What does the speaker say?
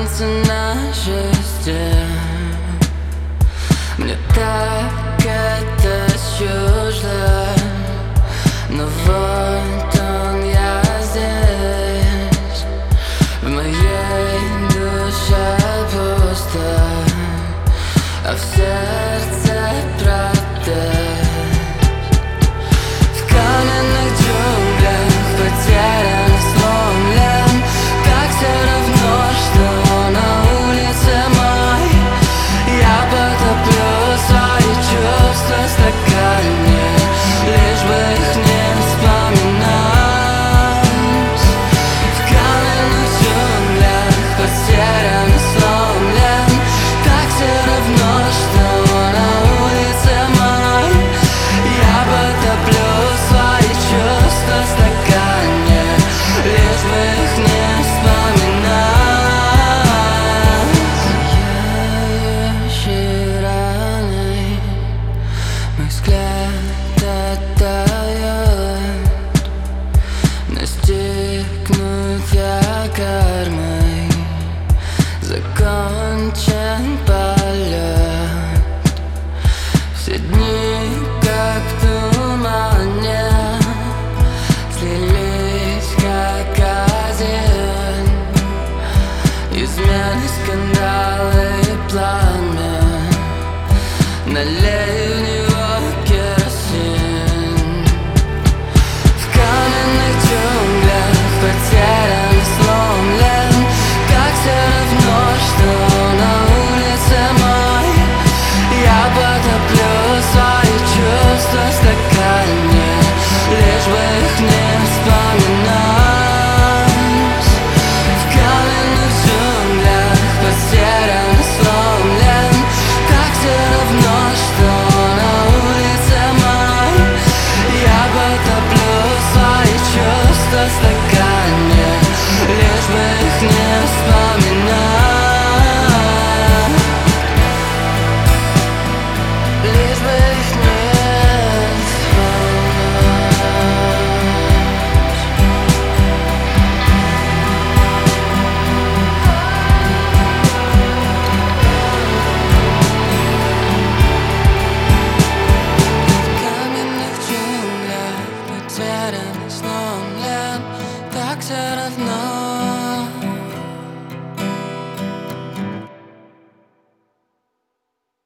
танцы на жесте. Мне так это чуждо, но вот он я здесь. В моей душе пусто, а в сердце протест. В каменных джунглях потерян и сломлен, как все равно, что на улице май. Я потоплю свои чувства в стакане, лишь бы их не вспоминать. В каменных джунглях потерян и сломлен, так все равно, что на улице май. Я потоплю свои чувства в стакане, лишь бы их не вспоминать. Зияющие раны, мой взгляд оттает. Настигнут я кармой, закончен полет. Все дни, как в тумане, слились как один. Измены, скандалы и пламя, налей в него керосин. В каменных джунглях потерян и сломлен, как все равно, что на улице май. Я потоплю свои чувства в стакане, лишь бы их не вспоминать. В каменных джунглях потерян и сломлен, так все равно, что на улице май. Я потоплю свои чувства в стакане, лишь бы их не вспоминать. Лишь бы их не вспоминать. В каменных джунглях потерян и сломлен, так все равно.